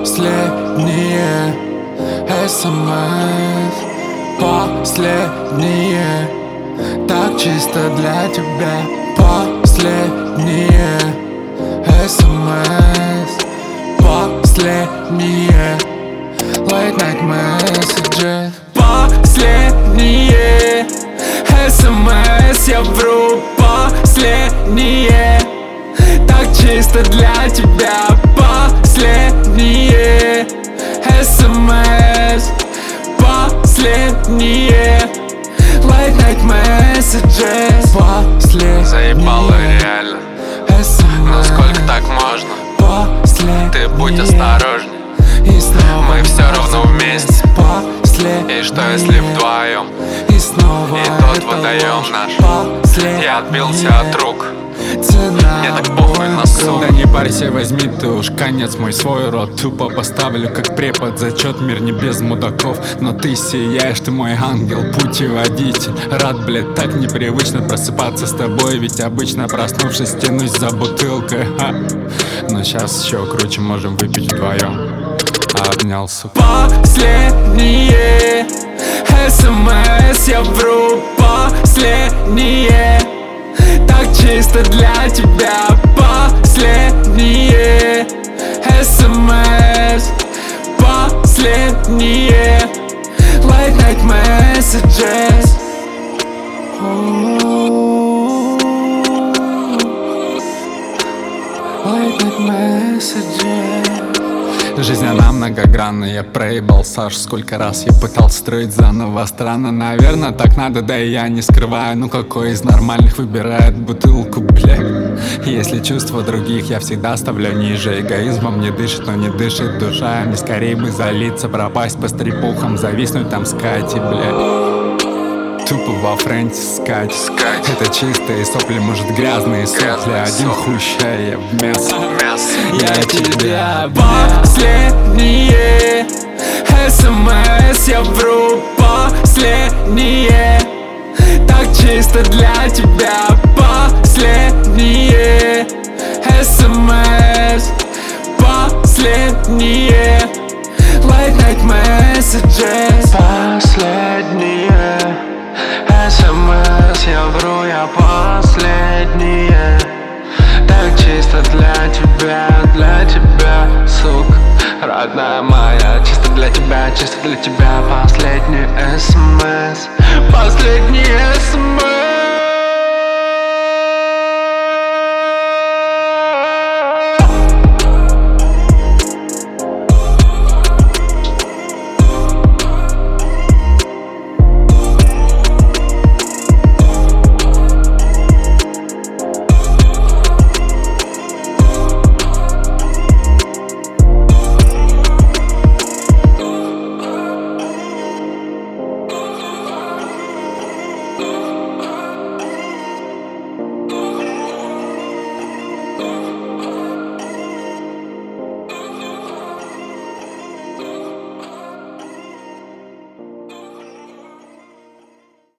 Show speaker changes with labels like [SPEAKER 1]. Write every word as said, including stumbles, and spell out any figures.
[SPEAKER 1] Последние СМС, последние, так чисто для тебя. Последние СМС, последние late night messages. Последние СМС, я вру. Последние, так чисто для тебя. Последние СМС, последние late night messages. Последние
[SPEAKER 2] заебало реально,
[SPEAKER 1] СМС,
[SPEAKER 2] но сколько так можно? Ты будь осторожней,
[SPEAKER 1] и снова
[SPEAKER 2] мы все равно вместе.
[SPEAKER 1] Последние,
[SPEAKER 2] И что если вдвоем?
[SPEAKER 1] и снова
[SPEAKER 2] И тот
[SPEAKER 1] это
[SPEAKER 2] водоем
[SPEAKER 1] ложь.
[SPEAKER 2] наш.
[SPEAKER 1] Последние,
[SPEAKER 2] Я отбился от рук.
[SPEAKER 1] цена
[SPEAKER 2] Мне так похуй на суд.
[SPEAKER 3] Да не парься, возьми ты уж конец мой свой рот. Тупо поставлю как препод зачет, мир не без мудаков. Но ты сияешь, ты мой ангел, путеводитель. Рад, блядь, так непривычно просыпаться с тобой. Ведь обычно проснувшись тянусь за бутылкой, ха. Но сейчас еще круче, можем выпить вдвоем. Обнял, сука.
[SPEAKER 1] Последние СМС, я вру. Последние, так чисто для тебя. Последние СМС, последние late night messages. Late night messages.
[SPEAKER 3] Жизнь она многогранная, я проебал Саш. Сколько раз я пытался строить заново странно. Наверное, так надо, да и я не скрываю. Ну какой из нормальных выбирает бутылку, блядь? Если чувства других я всегда ставлю ниже. Эгоизмом не дышит, но не дышит душа. Мне скорее бы залиться, пропасть по стрипухам, зависнуть там с Катей, блядь. Тупо во френде скать.
[SPEAKER 2] Скать.
[SPEAKER 3] Это чистые сопли, может грязные сопли.
[SPEAKER 2] Грязные
[SPEAKER 3] Один
[SPEAKER 2] сопли.
[SPEAKER 3] хуй ща в мясо.
[SPEAKER 2] Мясо.
[SPEAKER 3] Я тебя,
[SPEAKER 1] Последние СМС, я вру. Последние, так чисто для тебя. Последние СМС, последние late night messages. Последние СМС, я вру, я последние, так чисто для тебя, для тебя, сука, родная моя. Чисто для тебя, чисто для тебя. Последний СМС, последний СМС.